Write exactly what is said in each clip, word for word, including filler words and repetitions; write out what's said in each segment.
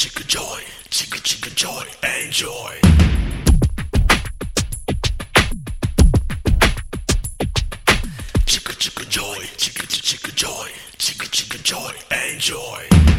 chicka joy, chicka chicka joy, enjoy. Chicka chicka joy, chicka chicka joy, chicka chicka joy, enjoy.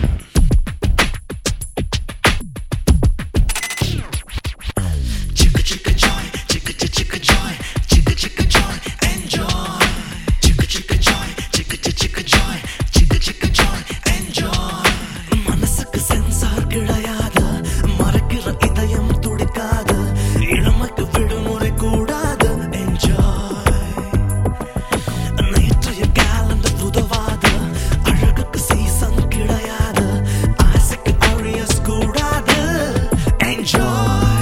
Chicka chicka joy, chicka chicka joy, chicka chicka joy, enjoy. Chicka chicka joy, chicka chicka joy, chicka chicka joy, enjoy. மனசுக்கு censor கிடையாது, மறக்கிற இதயம் துடிக்காது, இளமைக்கு விடுமுறை கூடாது, enjoy. நேற்றைய calendar உதவாது, அழகுக்கு சீசன் கிடையாது, ஆசைக்கு அழியஸ் கூடாது, enjoy.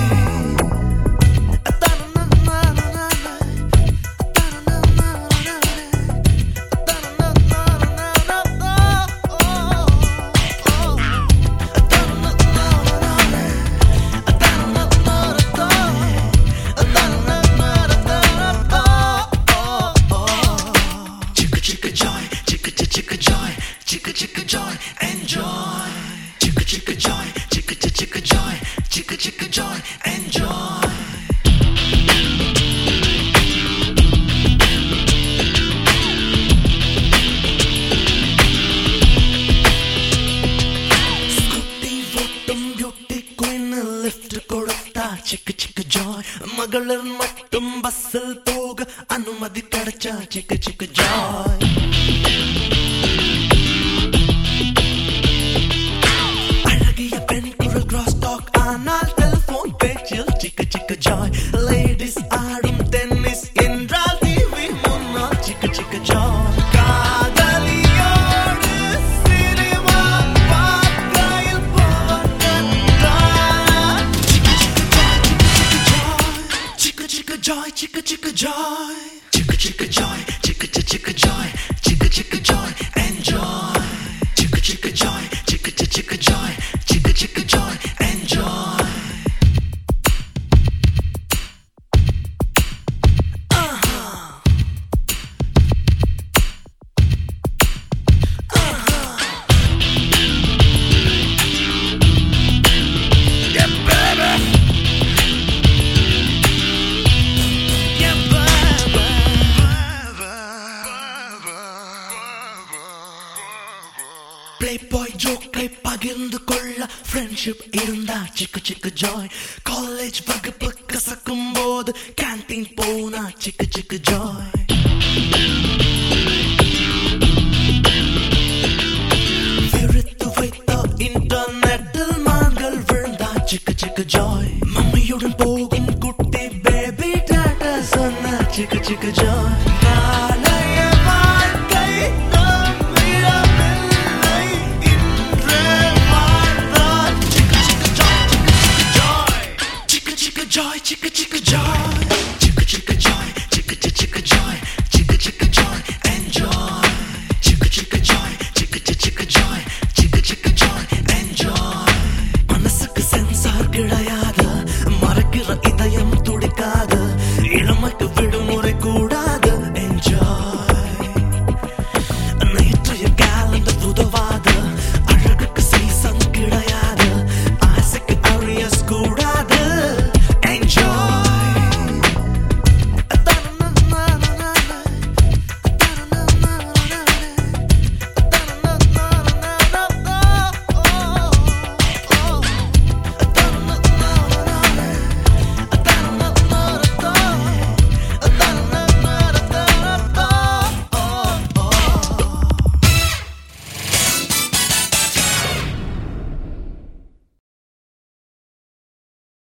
Chicka joy, chicka chicka joy, chicka chicka joy, enjoy. Chicka chicka joy, chicka chicka joy, chicka chicka joy, enjoy. Scooty votum beauty queen lift kodutha chicka chicka joy. மகளிர் மட்டும் பஸ்ஸில் போக அனுமதி கிடைச்சா chicka chicka joy. அழகிய பெண் குரல் cross talk ஆனால் டெலிபோன் பேச்சில் chicka chicka joy. Ladies ஆடும் டென்னிஸ் என்றால் டிவி முன்னால் chicka chicka joy. காதலியோடு சினிமா பார்க்கையில் போவதென்றால் chicka chicka joy, chicka chicka joy, chicka chicka joy, chicka chicka joy, chicka chicka joy, enjoy. Chicka chicka joy, chicka chicka joy, chicka chicka joy, enjoy. Playboy joke பகிர்ந்து கொள்ள friendship இருந்தா chicka chicka joy. College வகுப்பு கசக்கும் போது canteen போனா chicka chicka joy. விரித்து வைத்த இன்டர்நெட்டில் மான்கள் விழுந்தா chicka chicka joy. மம்மியுடன் போகும் குட்டி பேபி டாட்டா சொன்னா chicka chicka joy.